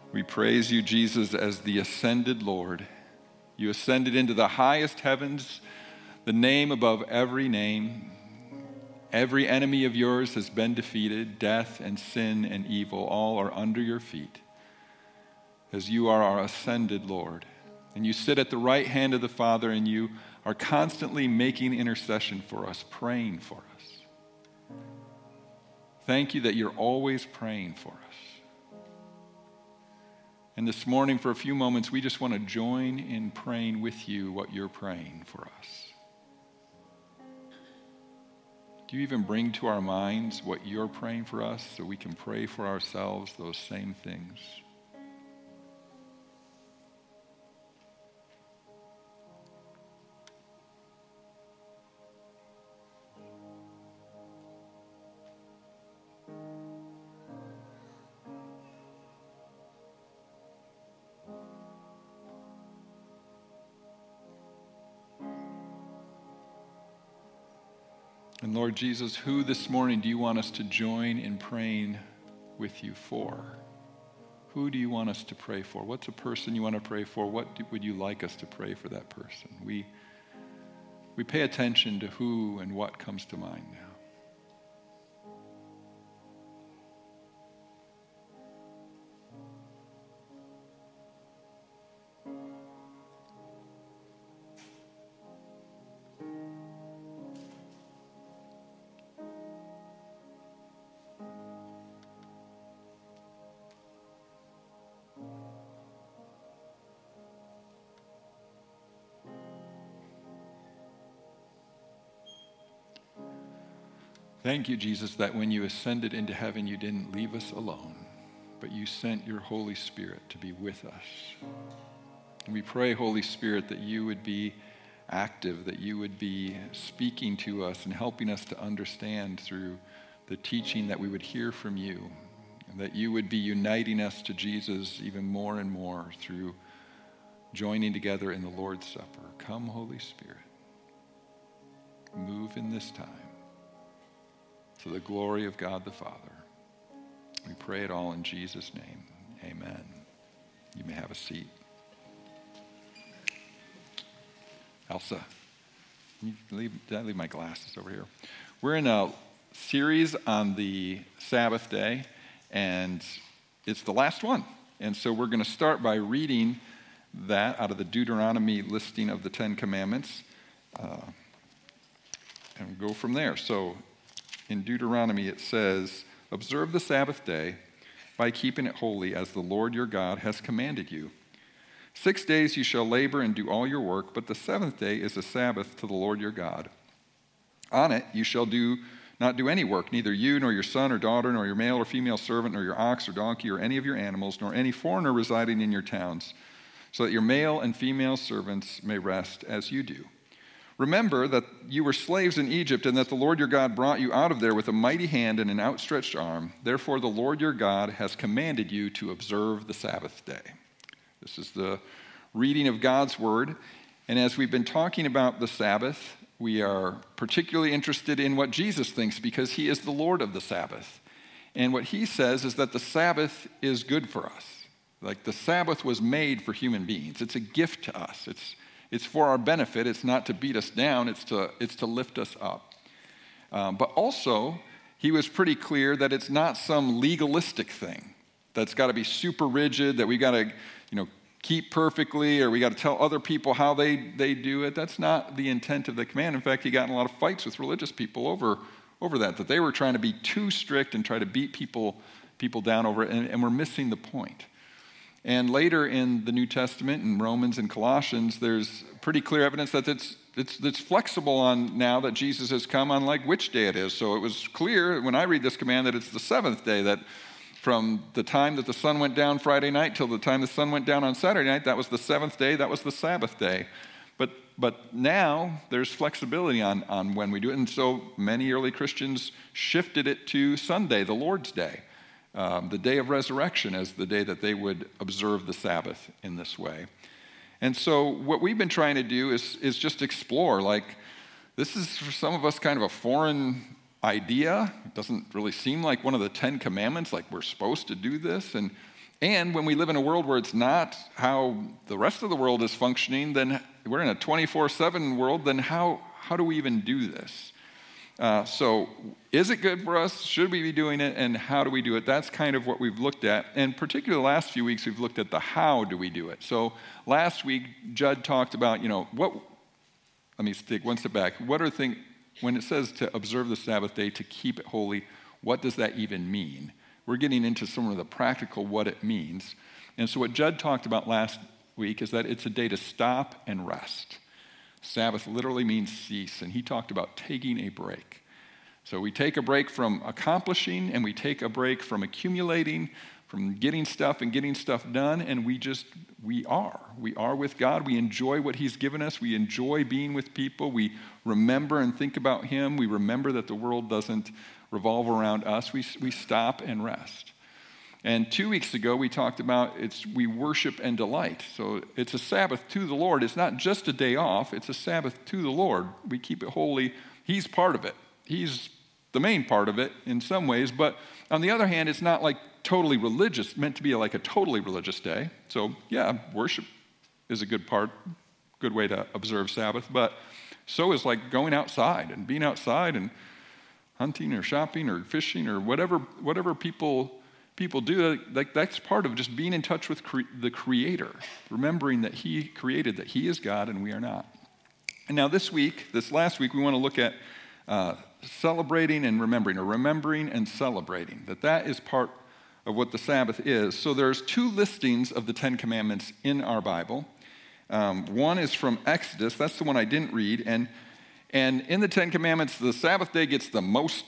We praise you, Jesus, as the ascended Lord. You ascended into the highest heavens, the name above every name. Every enemy of yours has been defeated. Death and sin and evil all are under your feet, as you are our ascended Lord. And you sit at the right hand of the Father, and you are constantly making intercession for us, praying for us. Thank you that you're always praying for us. And this morning, for a few moments, we just want to join in praying with you what you're praying for us. Do you even bring to our minds what you're praying for us so we can pray for ourselves those same things? And Lord Jesus, who this morning do you want us to join in praying with you for? Who do you want us to pray for? What's a person you want to pray for? What would you like us to pray for that person? We pay attention to who and what comes to mind now. Thank you, Jesus, that when you ascended into heaven, you didn't leave us alone, but you sent your Holy Spirit to be with us. And we pray, Holy Spirit, that you would be active, that you would be speaking to us and helping us to understand through the teaching that we would hear from you, and that you would be uniting us to Jesus even more and more through joining together in the Lord's Supper. Come, Holy Spirit, move in this time. To the glory of God the Father. We pray it all in Jesus' name. Amen. You may have a seat. Elsa, did I leave my glasses over here? We're in a series on the Sabbath day, and it's the last one. And so we're going to start by reading that out of the Deuteronomy listing of the Ten Commandments, and go from there. So in Deuteronomy, it says, "Observe the Sabbath day by keeping it holy as the Lord your God has commanded you. 6 days you shall labor and do all your work, but the seventh day is a Sabbath to the Lord your God. On it you shall not do any work, neither you nor your son or daughter, nor your male or female servant, nor your ox or donkey, or any of your animals, nor any foreigner residing in your towns, so that your male and female servants may rest as you do. Remember that you were slaves in Egypt, and that the Lord your God brought you out of there with a mighty hand and an outstretched arm. Therefore the Lord your God has commanded you to observe the Sabbath day." This is the reading of God's word. And as we've been talking about the Sabbath, we are particularly interested in what Jesus thinks, because he is the Lord of the Sabbath. And what he says is that the Sabbath is good for us. Like, the Sabbath was made for human beings. It's a gift to us. It's for our benefit. It's not to beat us down. It's to lift us up. But also, he was pretty clear that it's not some legalistic thing that's got to be super rigid, that we got to, keep perfectly, or we got to tell other people how they do it. That's not the intent of the command. In fact, he got in a lot of fights with religious people over that they were trying to be too strict and try to beat people down over it, and we're missing the point. And later in the New Testament, in Romans and Colossians, there's pretty clear evidence that it's flexible on now that Jesus has come on like which day it is. So it was clear when I read this command that it's the seventh day, that from the time that the sun went down Friday night till the time the sun went down on Saturday night, that was the seventh day, that was the Sabbath day. But now there's flexibility on when we do it. And so many early Christians shifted it to Sunday, the Lord's Day. The day of resurrection as the day that they would observe the Sabbath in this way. And so what we've been trying to do is just explore, like, this is for some of us kind of a foreign idea. It doesn't really seem like one of the Ten Commandments, like we're supposed to do this. And And when we live in a world where it's not how the rest of the world is functioning, then we're in a 24/7 world, then how do we even do this? So is it good for us? Should we be doing it? And how do we do it? That's kind of what we've looked at. And particularly the last few weeks, we've looked at the how do we do it. So last week, Judd talked about, let me take one step back. When it says to observe the Sabbath day, to keep it holy, what does that even mean? We're getting into some of the practical what it means. And so what Judd talked about last week is that it's a day to stop and rest. Sabbath literally means cease, and he talked about taking a break. So we take a break from accomplishing, and we take a break from accumulating, from getting stuff done, and we are with God. We enjoy what he's given us. We enjoy being with people. We remember and think about him. We remember that the world doesn't revolve around us. We stop and rest. And 2 weeks ago, we talked about we worship and delight. So it's a Sabbath to the Lord. It's not just a day off. It's a Sabbath to the Lord. We keep it holy. He's part of it. He's the main part of it in some ways. But on the other hand, it's not like totally religious, meant to be like a totally religious day. So yeah, worship is a good way to observe Sabbath. But so is like going outside and being outside and hunting or shopping or fishing or whatever people do. Like that's part of just being in touch with the Creator, remembering that he created, that he is God and we are not. And now this last week, we want to look at celebrating and remembering, or remembering and celebrating, that is part of what the Sabbath is. So there's 2 listings of the 10 Commandments in our Bible. One is from Exodus. That's the one I didn't read. And in the 10 Commandments, the Sabbath day gets the most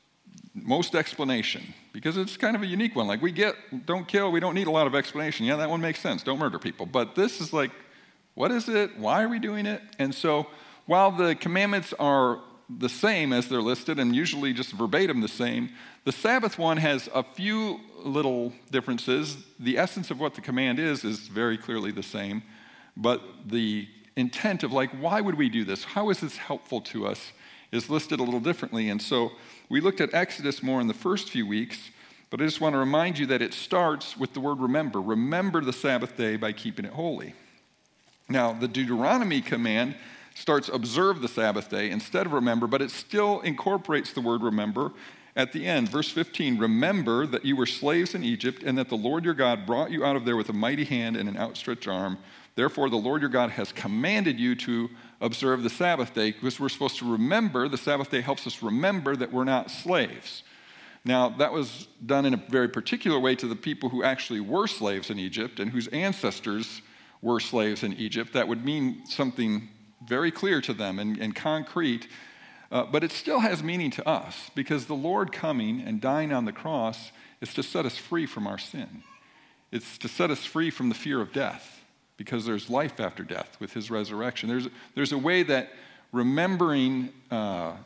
explanation because it's kind of a unique one. Like don't kill, we don't need a lot of explanation. Yeah, that one makes sense. Don't murder people. But this is like, what is it? Why are we doing it? And so while the commandments are the same as they're listed and usually just verbatim the same, the Sabbath one has a few little differences. The essence of what the command is very clearly the same, but the intent of why would we do this? How is this helpful to us is listed a little differently. And so we looked at Exodus more in the first few weeks, but I just want to remind you that it starts with the word remember. Remember the Sabbath day by keeping it holy. Now, the Deuteronomy command starts observe the Sabbath day instead of remember, but it still incorporates the word remember at the end. Verse 15, remember that you were slaves in Egypt and that the Lord your God brought you out of there with a mighty hand and an outstretched arm. Therefore, the Lord your God has commanded you to observe the Sabbath day, because we're supposed to remember. The Sabbath day helps us remember that we're not slaves. Now, that was done in a very particular way to the people who actually were slaves in Egypt and whose ancestors were slaves in Egypt. That would mean something very clear to them and concrete, but it still has meaning to us, because the Lord coming and dying on the cross is to set us free from our sin. It's to set us free from the fear of death, because there's life after death with his resurrection. There's a way that remembering the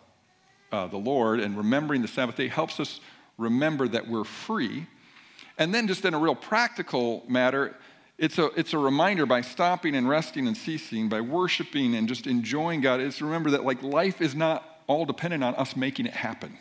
Lord and remembering the Sabbath day helps us remember that we're free. And then just in a real practical matter, it's a reminder by stopping and resting and ceasing, by worshiping and just enjoying God. It's to remember that life is not all dependent on us making it happen.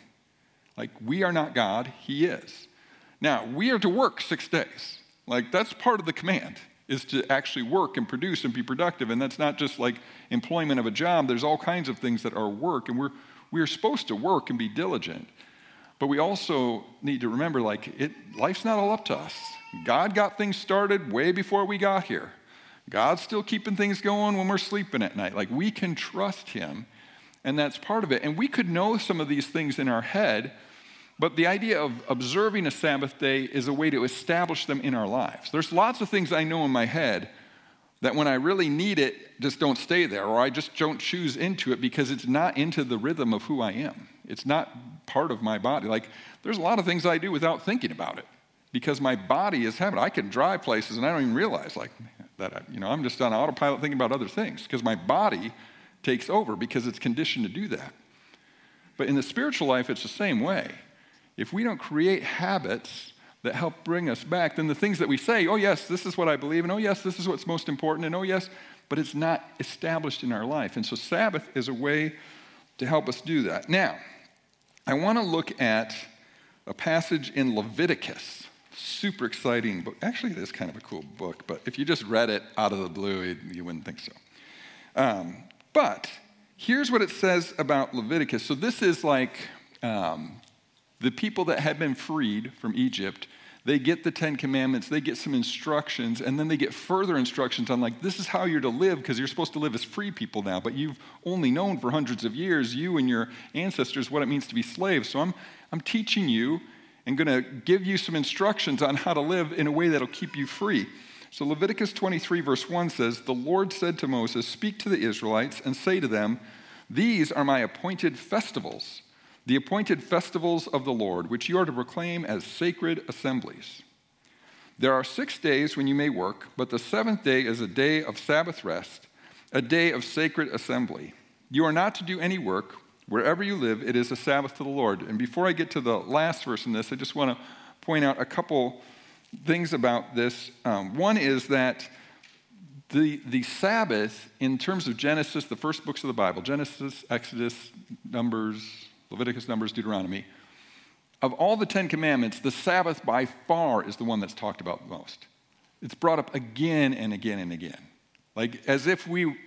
We are not God, he is. Now, we are to work 6 days. That's part of the command, is to actually work and produce and be productive. And that's not just employment of a job. There's all kinds of things that are work, and we're supposed to work and be diligent. But we also need to remember, life's not all up to us. God got things started way before we got here. God's still keeping things going when we're sleeping at night. We can trust him, and that's part of it. And we could know some of these things in our head, but the idea of observing a Sabbath day is a way to establish them in our lives. There's lots of things I know in my head that when I really need it, just don't stay there, or I just don't choose into it because it's not into the rhythm of who I am. It's not part of my body. There's a lot of things I do without thinking about it, because my body is habit. I can drive places and I don't even realize that. I'm just on autopilot thinking about other things because my body takes over because it's conditioned to do that. But in the spiritual life, it's the same way. If we don't create habits that help bring us back, then the things that we say, oh yes, this is what I believe, and oh yes, this is what's most important, and oh yes, but it's not established in our life. And so Sabbath is a way to help us do that. Now, I want to look at a passage in Leviticus. super exciting book. Actually, it is kind of a cool book, but if you just read it out of the blue, you wouldn't think so. But here's what it says about Leviticus. So this is like the people that had been freed from Egypt. They get the 10 Commandments, they get some instructions, and then they get further instructions on like, this is how you're to live, because you're supposed to live as free people now, but you've only known for hundreds of years, you and your ancestors, what it means to be slaves. So I'm teaching you and going to give you some instructions on how to live in a way that'll keep you free. So Leviticus 23 verse 1 says, "The Lord said to Moses, speak to the Israelites and say to them, these are my appointed festivals, the appointed festivals of the Lord, which you are to proclaim as sacred assemblies. There are 6 days when you may work, but the seventh day is a day of Sabbath rest, a day of sacred assembly. You are not to do any work. Wherever you live, it is a Sabbath to the Lord." And before I get to the last verse in this, I just want to point out a couple things about this. One is that the Sabbath, in terms of Genesis, the first books of the Bible, Genesis, Exodus, Numbers, Leviticus, Numbers, Deuteronomy, of all the 10 Commandments, the Sabbath by far is the one that's talked about the most. It's brought up again and again and again. Like as if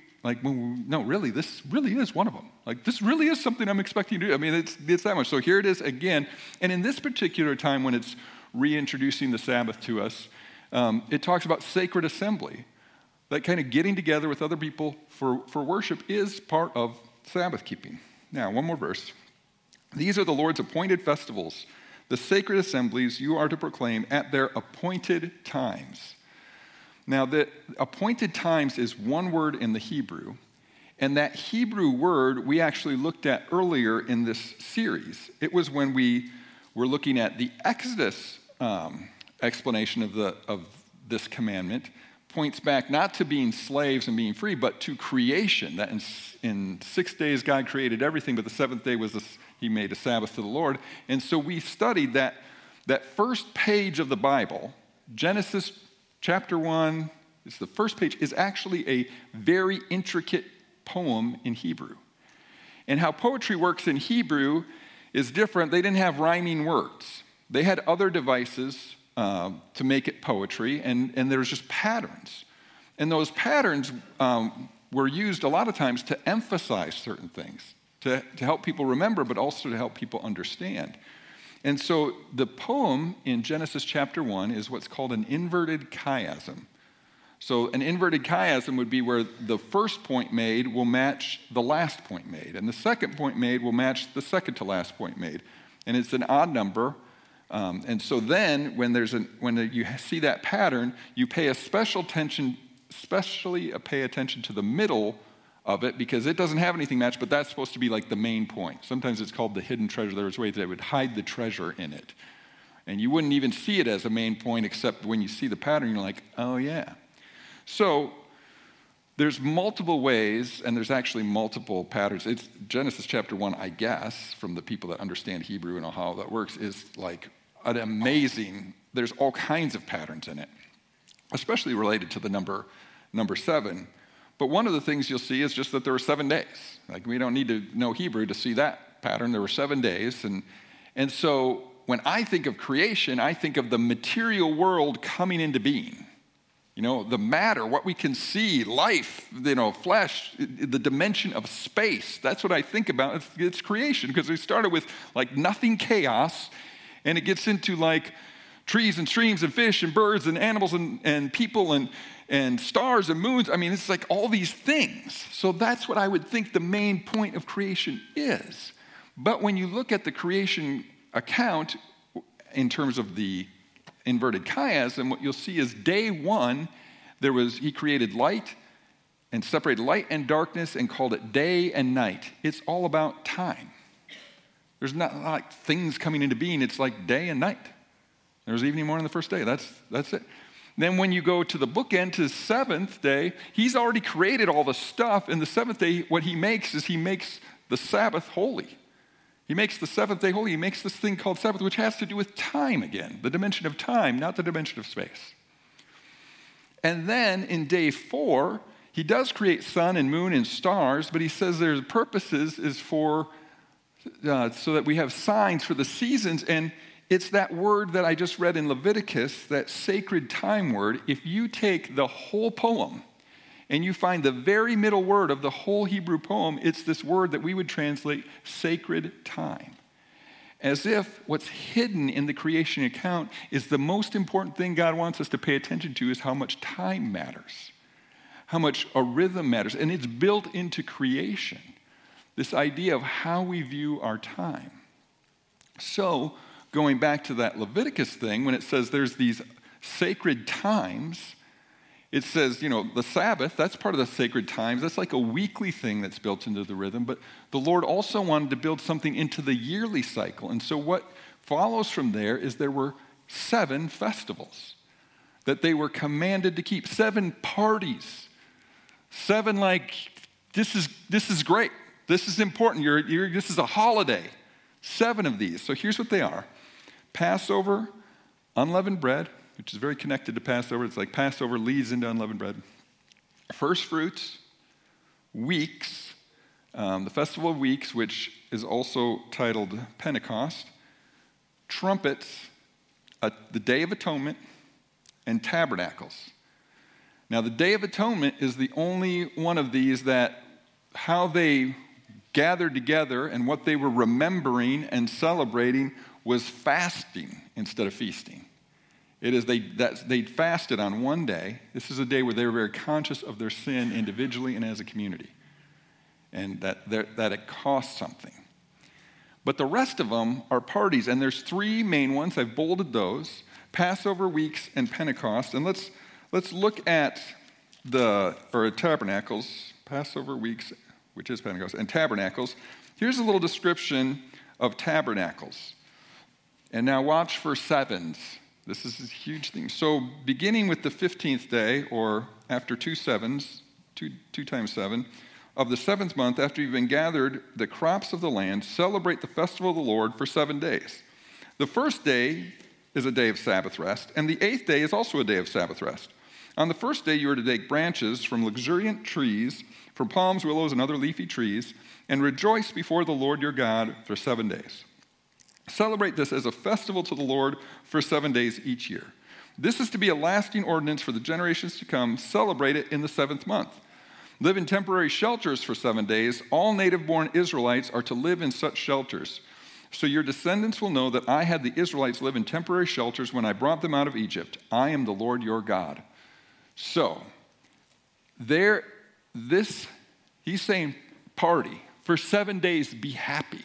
no, really, this really is one of them. Like this really is something I'm expecting to do. I mean, it's that much. So here it is again. And in this particular time when it's reintroducing the Sabbath to us, it talks about sacred assembly. That kind of getting together with other people for worship is part of Sabbath keeping. Now, one more verse. "These are the Lord's appointed festivals, the sacred assemblies you are to proclaim at their appointed times." Now, the appointed times is one word in the Hebrew, and that Hebrew word we actually looked at earlier in this series. It was when we were looking at the Exodus explanation of this commandment, points back not to being slaves and being free, but to creation, that in 6 days God created everything, but the seventh day he made a Sabbath to the Lord. And so we studied that first page of the Bible, Genesis chapter 1, it's the first page, is actually a very intricate poem in Hebrew. And how poetry works in Hebrew is different. They didn't have rhyming words. They had other devices to make it poetry, and there's just patterns. And those patterns were used a lot of times to emphasize certain things, to help people remember, but also to help people understand. And so the poem in Genesis chapter 1 is what's called an inverted chiasm. So an inverted chiasm would be where the first point made will match the last point made, and the second point made will match the second to last point made. And it's an odd number. And so then when you see that pattern, you pay especially pay attention to the middle of it, because it doesn't have anything matched, but that's supposed to be like the main point. Sometimes it's called the hidden treasure. There was ways that would hide the treasure in it. And you wouldn't even see it as a main point, except when you see the pattern, you're like, oh yeah. So there's multiple ways, and there's actually multiple patterns. It's Genesis chapter 1, I guess, from the people that understand Hebrew and know how that works, is like an amazing, there's all kinds of patterns in it, especially related to the number 7. But one of the things you'll see is just that there were 7 days. Like, we don't need to know Hebrew to see that pattern. There were 7 days. And so when I think of creation, I think of the material world coming into being. You know, the matter, what we can see, life, flesh, the dimension of space. That's what I think about. It's creation, because we started with like nothing, chaos, and it gets into like trees and streams and fish and birds and animals and people and stars and moons. I mean, it's like all these things. So that's what I would think the main point of creation is. But when you look at the creation account in terms of the inverted chiasm, what you'll see is day 1, he created light and separated light and darkness and called it day and night. It's all about time. There's not like things coming into being. It's like day and night. There's evening, morning, the first day. That's it. Then when you go to the bookend, to the seventh day, he's already created all the stuff. And the seventh day, what he makes is he makes the Sabbath holy. He makes the seventh day holy. He makes this thing called Sabbath, which has to do with time again, the dimension of time, not the dimension of space. And then in day 4, he does create sun and moon and stars, but he says their purposes is for so that we have signs for the seasons. And it's that word that I just read in Leviticus, that sacred time word. If you take the whole poem and you find the very middle word of the whole Hebrew poem, it's this word that we would translate sacred time. As if what's hidden in the creation account is the most important thing God wants us to pay attention to is how much time matters, how much a rhythm matters. And it's built into creation, this idea of how we view our time. So, going back to that Leviticus thing, when it says there's these sacred times, it says, the Sabbath, that's part of the sacred times. That's like a weekly thing that's built into the rhythm. But the Lord also wanted to build something into the yearly cycle. And so what follows from there is there were 7 festivals that they were commanded to keep. 7 parties. 7 this is great. This is important. This is a holiday. 7 of these. So here's what they are. Passover, unleavened bread, which is very connected to Passover. It's like Passover leads into unleavened bread. First fruits, weeks, the Festival of Weeks, which is also titled Pentecost, trumpets, the Day of Atonement, and tabernacles. Now, the Day of Atonement is the only one of these that how they gathered together and what they were remembering and celebrating was fasting instead of feasting. It is they fasted on one day. This is a day where they were very conscious of their sin individually and as a community, and that it cost something. But the rest of them are parties, and there's 3 main ones. I've bolded those: Passover, weeks, and Pentecost. And let's look at tabernacles, Passover, weeks, which is Pentecost, and tabernacles. Here's a little description of tabernacles. And now watch for 7s. This is a huge thing. So beginning with the 15th day, or after 2 sevens, 2 times 7, of the 7th month, after you've been gathered the crops of the land, celebrate the festival of the Lord for 7 days. The first day is a day of Sabbath rest, and the 8th day is also a day of Sabbath rest. On the first day, you are to take branches from luxuriant trees, from palms, willows, and other leafy trees, and rejoice before the Lord your God for 7 days. Celebrate this as a festival to the Lord for 7 days each year. This is to be a lasting ordinance for the generations to come. Celebrate it in the 7th month. Live in temporary shelters for 7 days. All native-born Israelites are to live in such shelters. So your descendants will know that I had the Israelites live in temporary shelters when I brought them out of Egypt. I am the Lord your God. So, he's saying party. For 7 days, be happy.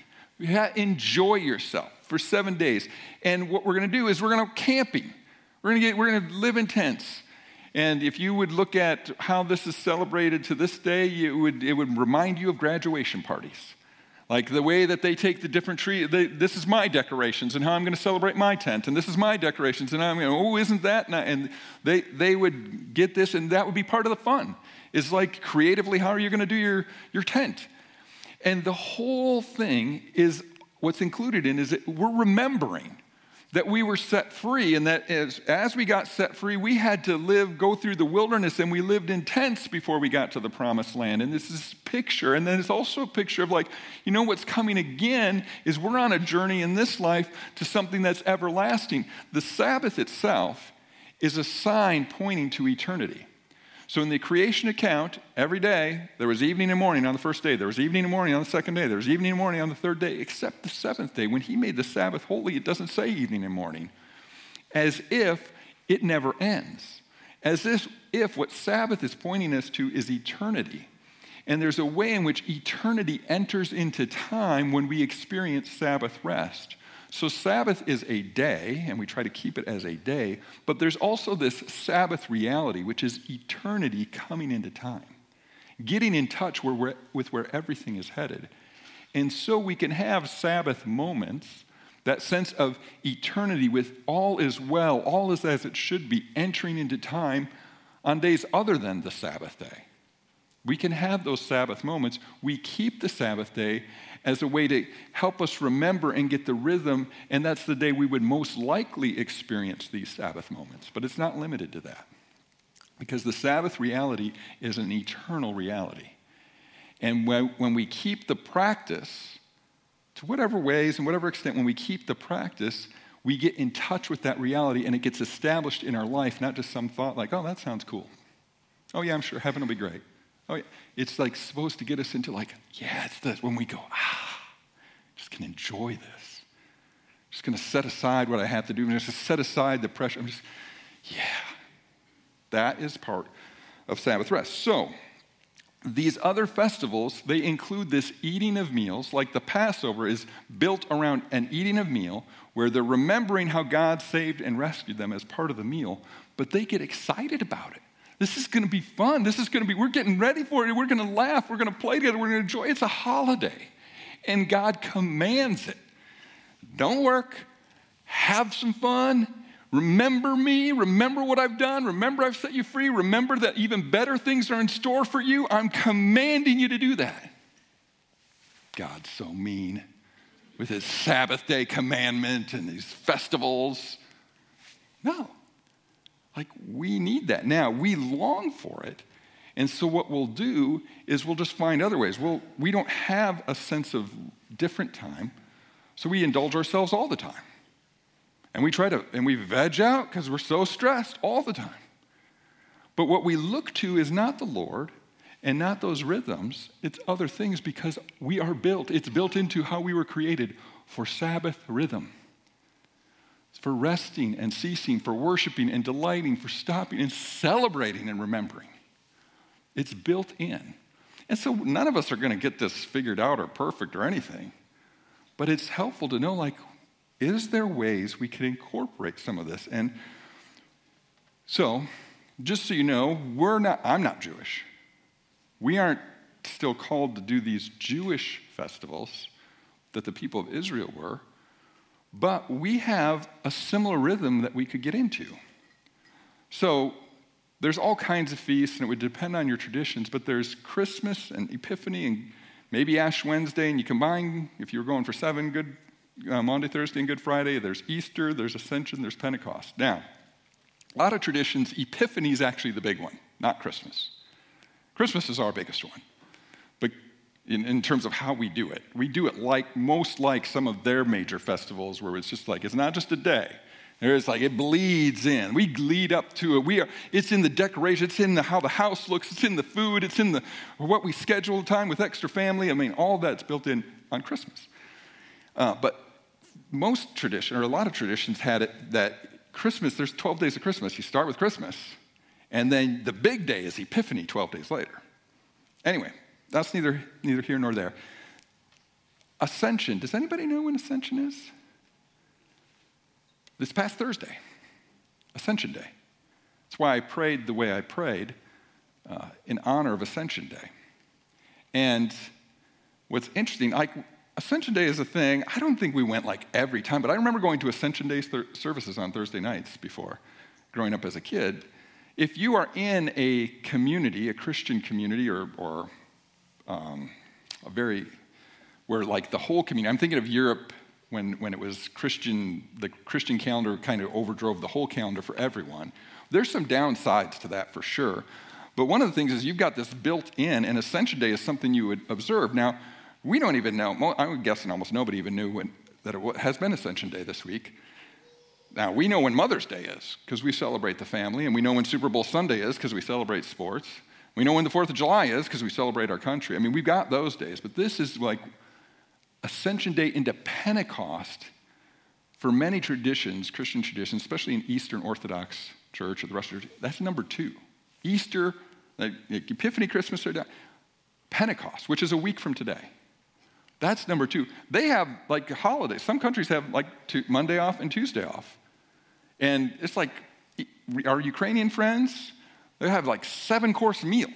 Enjoy yourself for 7 days. And what we're going to do is we're going to go camping. We're going to live in tents. And if you would look at how this is celebrated to this day, it would remind you of graduation parties. Like the way that they take the different trees. This is my decorations and how I'm going to celebrate my tent. And this is my decorations and I'm going, isn't that? And they would get this, and that would be part of the fun. It's like creatively, how are you going to do your tent? And the whole thing is, what's included in is that we're remembering that we were set free, and that as we got set free, we had to go through the wilderness, and we lived in tents before we got to the promised land. And this is a picture, and then it's also a picture of what's coming again is we're on a journey in this life to something that's everlasting. The Sabbath itself is a sign pointing to eternity. So in the creation account, every day, there was evening and morning on the first day. There was evening and morning on the second day. There was evening and morning on the third day, except the 7th day. When he made the Sabbath holy, it doesn't say evening and morning. As if it never ends. As if what Sabbath is pointing us to is eternity. And there's a way in which eternity enters into time when we experience Sabbath rest. So Sabbath is a day, and we try to keep it as a day, but there's also this Sabbath reality, which is eternity coming into time, getting in touch with where everything is headed. And so we can have Sabbath moments, that sense of eternity with all is well, all is as it should be, entering into time on days other than the Sabbath day. We can have those Sabbath moments. We keep the Sabbath day as a way to help us remember and get the rhythm, and that's the day we would most likely experience these Sabbath moments. But it's not limited to that, because the Sabbath reality is an eternal reality. And when we keep the practice, to whatever ways and whatever extent, when we keep the practice, we get in touch with that reality and it gets established in our life, not just some thought like, oh, that sounds cool. Oh, yeah, I'm sure heaven will be great. Oh, yeah. It's like supposed to get us into like, yeah, it's this. When we go, just can enjoy this. Just going to set aside what I have to do. I'm just set aside the pressure. That is part of Sabbath rest. So, these other festivals, they include this eating of meals, like the Passover is built around an eating of meal where they're remembering how God saved and rescued them as part of the meal, but they get excited about it. This is going to be fun. We're getting ready for it. We're going to laugh. We're going to play together. We're going to enjoy it. It's a holiday. And God commands it. Don't work. Have some fun. Remember me. Remember what I've done. Remember I've set you free. Remember that even better things are in store for you. I'm commanding you to do that. God's so mean with his Sabbath day commandment and these festivals. No. Like, we need that. Now, we long for it. And so what we'll do is we'll just find other ways. We don't have a sense of different time, so we indulge ourselves all the time. And we veg out because we're so stressed all the time. But what we look to is not the Lord and not those rhythms. It's other things because it's built into how we were created for Sabbath rhythm. For resting and ceasing, for worshiping and delighting, for stopping and celebrating and remembering. It's built in. And so none of us are going to get this figured out or perfect or anything. But it's helpful to know, like, is there ways we can incorporate some of this? And so, just so you know, I'm not Jewish. We aren't still called to do these Jewish festivals that the people of Israel were. But we have a similar rhythm that we could get into. So there's all kinds of feasts, and it would depend on your traditions, but there's Christmas and Epiphany and maybe Ash Wednesday, and you combine, if you were going for 7, Good Maundy, Thursday, and Good Friday, there's Easter, there's Ascension, there's Pentecost. Now, a lot of traditions, Epiphany is actually the big one, not Christmas. Christmas is our biggest one. But in terms of how we do it like some of their major festivals where it's just like, it's not just a day. It's like it bleeds in. We lead up to it. It's in the decoration. It's in how the house looks. It's in the food. It's in what we schedule time with extra family. I mean, all that's built in on Christmas. But most tradition, or a lot of traditions had it that Christmas, there's 12 days of Christmas. You start with Christmas, and then the big day is Epiphany 12 days later. Anyway, that's neither here nor there. Ascension. Does anybody know when Ascension is? This past Thursday, Ascension Day. That's why I prayed the way I prayed in honor of Ascension Day. And what's interesting, Ascension Day is a thing. I don't think we went like every time, but I remember going to Ascension Day services on Thursday nights before, growing up as a kid. If you are in a community, a Christian community, or where like the whole community, I'm thinking of Europe when it was Christian, the Christian calendar kind of overdrove the whole calendar for everyone. There's some downsides to that for sure. But one of the things is you've got this built in, and Ascension Day is something you would observe. Now, we don't even know, I'm guessing almost nobody even knew that it has been Ascension Day this week. Now, we know when Mother's Day is because we celebrate the family, and we know when Super Bowl Sunday is because we celebrate sports. We know when the 4th of July is because we celebrate our country. I mean, we've got those days, but this is like Ascension Day into Pentecost for many traditions, Christian traditions, especially in Eastern Orthodox Church or the rest of the church. That's number 2. Easter, like Epiphany, Christmas, Pentecost, which is a week from today. That's number 2. They have like holidays. Some countries have like Monday off and Tuesday off. And it's like our Ukrainian friends, they have like 7-course meal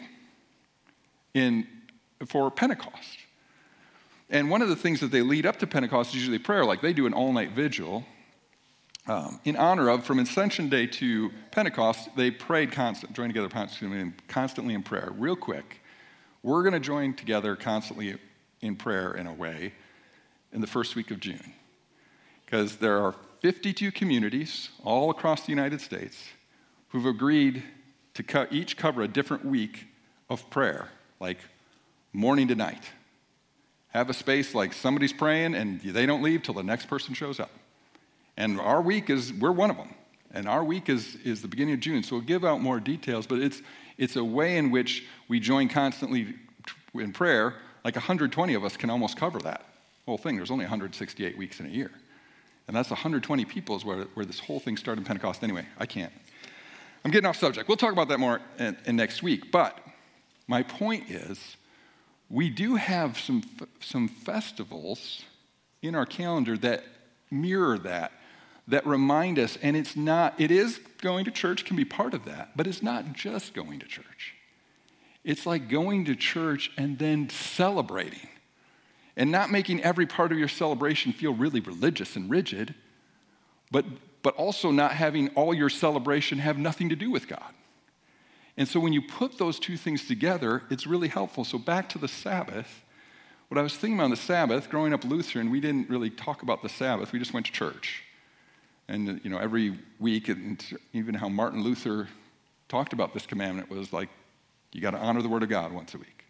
for Pentecost. And one of the things that they lead up to Pentecost is usually prayer. Like they do an all-night vigil in honor of, from Ascension Day to Pentecost, they prayed joined together constantly in prayer. Real quick, we're going to join together constantly in prayer in a way in the first week of June. Because there are 52 communities all across the United States who've agreed to each cover a different week of prayer, like morning to night. Have a space like somebody's praying and they don't leave till the next person shows up. And our week we're one of them. And our week is the beginning of June. So we'll give out more details, but it's a way in which we join constantly in prayer. Like 120 of us can almost cover that whole thing. There's only 168 weeks in a year. And that's 120 people is where this whole thing started in Pentecost. Anyway, I'm getting off subject. We'll talk about that more in next week. But my point is, we do have some festivals in our calendar that mirror that remind us, and it is going to church can be part of that, but it's not just going to church. It's like going to church and then celebrating, and not making every part of your celebration feel really religious and rigid, but also not having all your celebration have nothing to do with God. And so when you put those two things together, it's really helpful. So back to the Sabbath. What I was thinking about the Sabbath, growing up Lutheran, we didn't really talk about the Sabbath. We just went to church. And, every week, and even how Martin Luther talked about this commandment was like, you got to honor the Word of God once a week.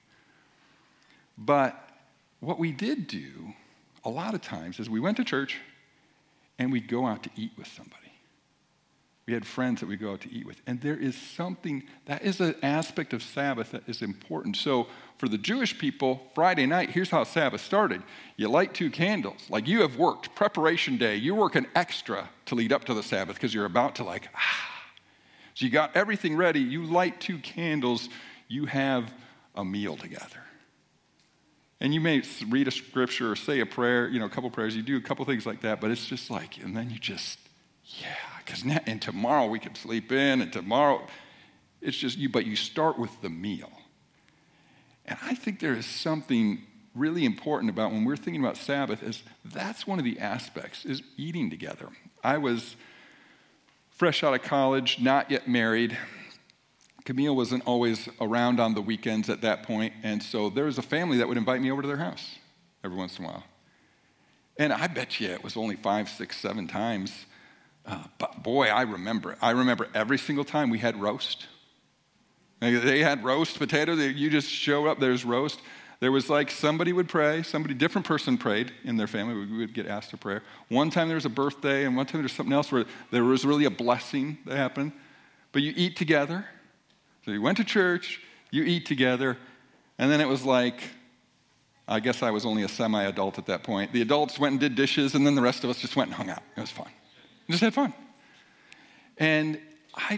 But what we did do a lot of times is we went to church and we'd go out to eat with somebody. We had friends that we go out to eat with. And there is something, that is an aspect of Sabbath that is important. So for the Jewish people, Friday night, here's how Sabbath started. You light 2 candles. Like you have worked, preparation day. You're working extra to lead up to the Sabbath because you're about to So you got everything ready. You light 2 candles. You have a meal together. And you may read a scripture or say a prayer, a couple prayers. You do a couple things like that, but it's just like, and then you just, and tomorrow we can sleep in, and tomorrow, it's just you, but you start with the meal. And I think there is something really important about when we're thinking about Sabbath is that's one of the aspects, is eating together. I was fresh out of college, not yet married. Camille wasn't always around on the weekends at that point, and so there was a family that would invite me over to their house every once in a while. And I bet you it was only 5, 6, 7 times. But boy, I remember every single time we had roast. They had roast potatoes. You just show up, there's roast. There was like somebody would pray, different person prayed in their family. We would get asked to pray. One time there was a birthday, and one time there was something else where there was really a blessing that happened. But you eat together. So you went to church, you eat together, and then it was like, I guess I was only a semi-adult at that point. The adults went and did dishes, and then the rest of us just went and hung out. It was fun. Just had fun. And I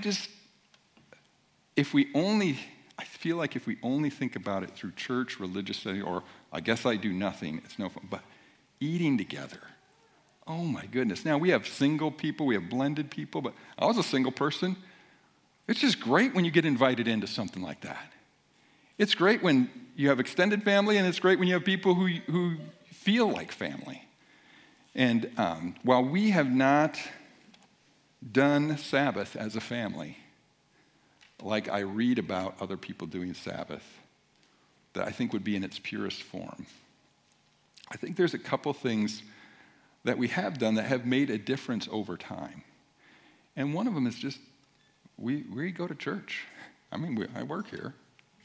feel like if we only think about it through church, religious setting, or I guess I do nothing, it's no fun. But eating together, oh my goodness. Now we have single people, we have blended people, but I was a single person. It's just great when you get invited into something like that. It's great when you have extended family, and it's great when you have people who feel like family. And while we have not done Sabbath as a family, like I read about other people doing Sabbath, that I think would be in its purest form, I think there's a couple things that we have done that have made a difference over time. And one of them is just, we go to church. I work here.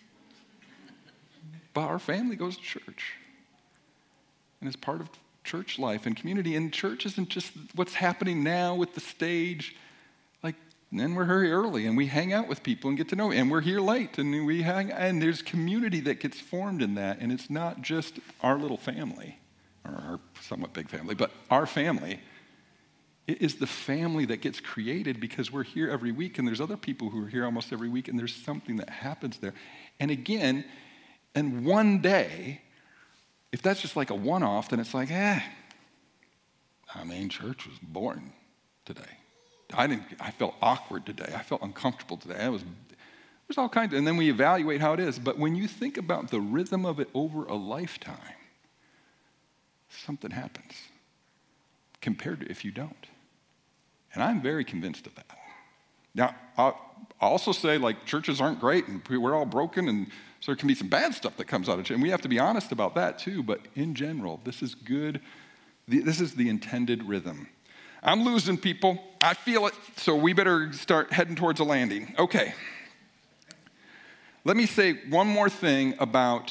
But our family goes to church. And it's part of church life and community. And church isn't just what's happening now with the stage. And then we're here early, and we hang out with people and get to know, and we're here late, and we hang, and there's community that gets formed in that, and it's not just our little family, or our somewhat big family, but our family. It is the family that gets created because we're here every week, and there's other people who are here almost every week, and there's something that happens there. And again, and one day, if that's just like a one-off, then it's like, church was boring today. I felt awkward today. I felt uncomfortable today. There's all kinds of, and then we evaluate how it is. But when you think about the rhythm of it over a lifetime, something happens compared to if you don't. And I'm very convinced of that. Now, I'll also say, churches aren't great, and we're all broken, and so there can be some bad stuff that comes out of it, and we have to be honest about that too. But in general, this is good. This is the intended rhythm. I'm losing people. I feel it, so we better start heading towards a landing. Okay. Let me say one more thing about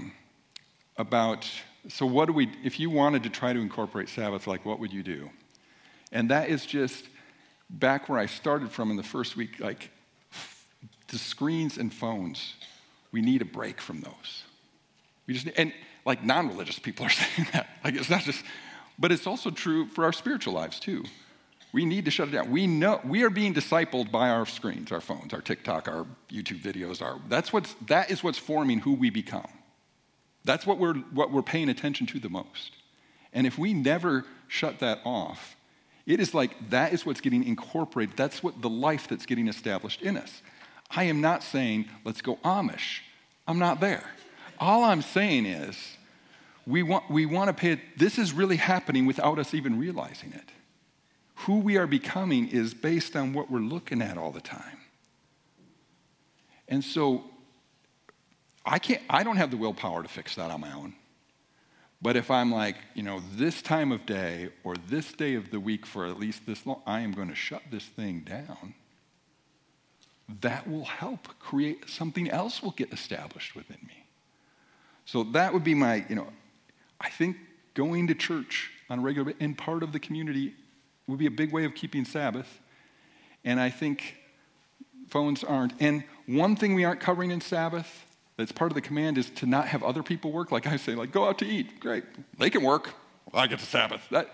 so what do we, if you wanted to try to incorporate Sabbath, what would you do? And that is just back where I started from in the first week, like the screens and phones, we need a break from those. We just need, and like non-religious people are saying that. Like it's not just, but it's also true for our spiritual lives too. We need to shut it down. We know we are being discipled by our screens, our phones, our TikTok, our YouTube videos. That is what's forming who we become. That's what we're paying attention to the most. And if we never shut that off, it is like that is what's getting incorporated. That's what the life that's getting established in us. I am not saying let's go Amish. I'm not there. All I'm saying is we want to pay it. This is really happening without us even realizing it. Who we are becoming is based on what we're looking at all the time. And so I don't have the willpower to fix that on my own. But if I'm like, this time of day or this day of the week for at least this long, I am going to shut this thing down, that will help create something else will get established within me. So that would be my, I think going to church on a regular basis and part of the community would be a big way of keeping Sabbath. And I think phones aren't. And one thing we aren't covering in Sabbath that's part of the command is to not have other people work. Like I say, like, go out to eat. Great. They can work. Well, I get to Sabbath. But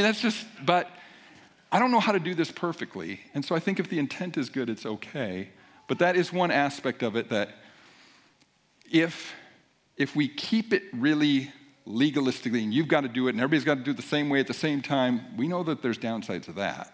I don't know how to do this perfectly. And so I think if the intent is good, it's okay. But that is one aspect of it that if we keep it really legalistically, and you've got to do it, and everybody's got to do it the same way at the same time, we know that there's downsides to that.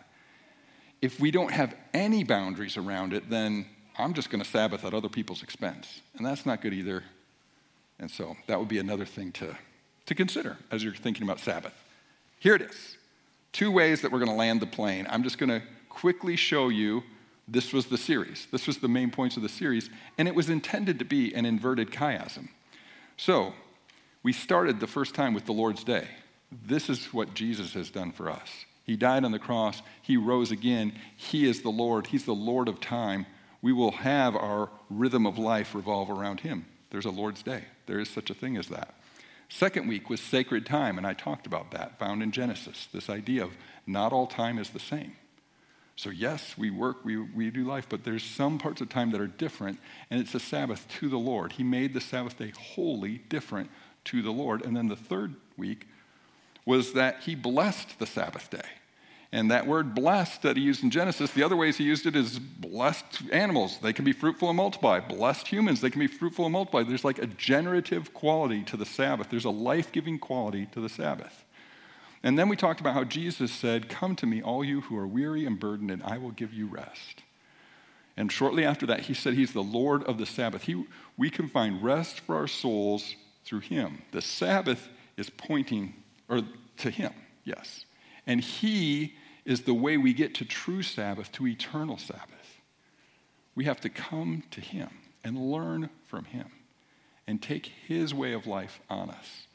If we don't have any boundaries around it, then I'm just going to Sabbath at other people's expense. And that's not good either. And so that would be another thing to consider as you're thinking about Sabbath. Here it is. 2 ways that we're going to land the plane. I'm just going to quickly show you this was the series. This was the main points of the series. And it was intended to be an inverted chiasm. So we started the first time with the Lord's Day. This is what Jesus has done for us. He died on the cross. He rose again. He is the Lord. He's the Lord of time. We will have our rhythm of life revolve around him. There's a Lord's Day. There is such a thing as that. Second week was sacred time, and I talked about that, found in Genesis, this idea of not all time is the same. So yes, we work, we do life, but there's some parts of time that are different, and it's a Sabbath to the Lord. He made the Sabbath day wholly different to the Lord. And then the third week was that he blessed the Sabbath day. And that word blessed that he used in Genesis, the other ways he used it is blessed animals. They can be fruitful and multiply. Blessed humans, they can be fruitful and multiply. There's like a generative quality to the Sabbath. There's a life-giving quality to the Sabbath. And then we talked about how Jesus said, "Come to me, all you who are weary and burdened, and I will give you rest." And shortly after that, he said he's the Lord of the Sabbath. We can find rest for our souls through him. The Sabbath is pointing to him, yes. And he is the way we get to true Sabbath, to eternal Sabbath. We have to come to him and learn from him and take his way of life on us.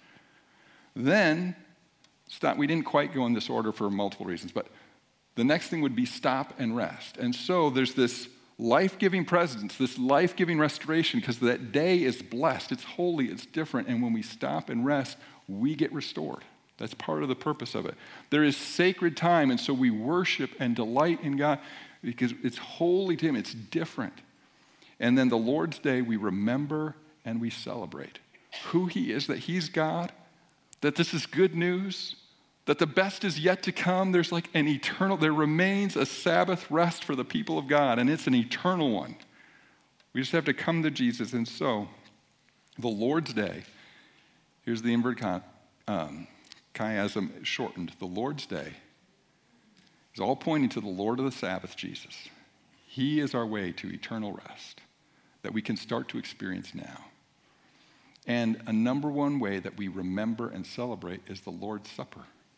Then, we didn't quite go in this order for multiple reasons, but the next thing would be stop and rest. And so there's this life-giving presence, this life-giving restoration, because that day is blessed, it's holy, it's different, and when we stop and rest, we get restored. That's part of the purpose of it. There is sacred time, and so we worship and delight in God because it's holy to him, it's different. And then the Lord's Day, we remember and we celebrate who he is, that he's God, that this is good news, that the best is yet to come. There's like there remains a Sabbath rest for the people of God, and it's an eternal one. We just have to come to Jesus. And so, the Lord's Day, here's the inverted chiasm shortened. The Lord's Day is all pointing to the Lord of the Sabbath, Jesus. He is our way to eternal rest that we can start to experience now. And a number one way that we remember and celebrate is the Lord's Supper.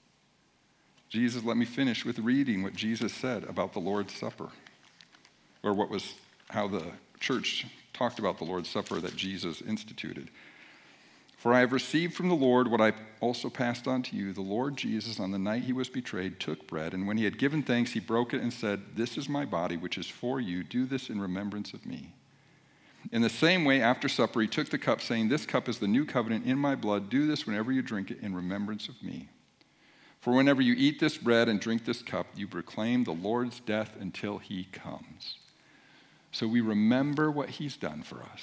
Let me finish with reading what Jesus said about the Lord's Supper, or how the church talked about the Lord's Supper that Jesus instituted. "For I have received from the Lord what I also passed on to you. The Lord Jesus, on the night he was betrayed, took bread, and when he had given thanks, he broke it and said, 'This is my body, which is for you. Do this in remembrance of me.' In the same way, after supper, he took the cup, saying, 'This cup is the new covenant in my blood. Do this whenever you drink it in remembrance of me. For whenever you eat this bread and drink this cup, you proclaim the Lord's death until he comes. So we remember what he's done for us,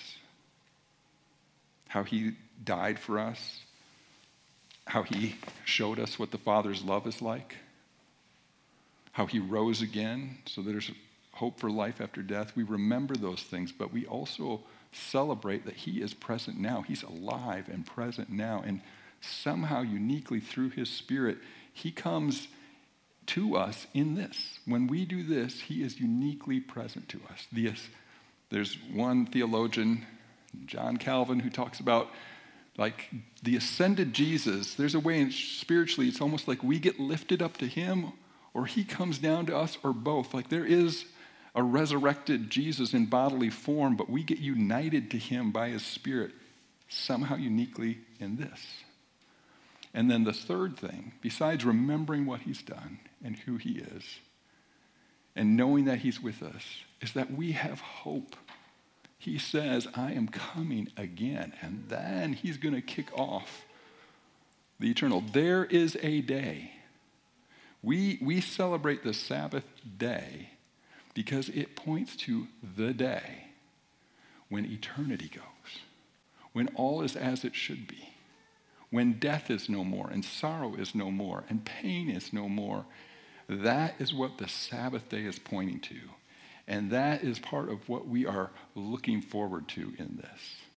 how he died for us, how he showed us what the Father's love is like, how he rose again so there's hope for life after death. We remember those things, but we also celebrate that he is present now. He's alive and present now, and somehow uniquely through his Spirit, he comes to us in this. When we do this, he is uniquely present to us. There's one theologian, John Calvin, who talks about like the ascended Jesus. There's a way spiritually, it's almost like we get lifted up to him or he comes down to us or both. Like there is a resurrected Jesus in bodily form, but we get united to him by his Spirit somehow uniquely in this. And then the third thing, besides remembering what he's done and who he is, and knowing that he's with us, is that we have hope. He says, I am coming again, and then he's going to kick off the eternal. There is a day. We celebrate the Sabbath day because it points to the day when eternity goes, when all is as it should be. When death is no more, and sorrow is no more, and pain is no more. That is what the Sabbath day is pointing to. And that is part of what we are looking forward to in this.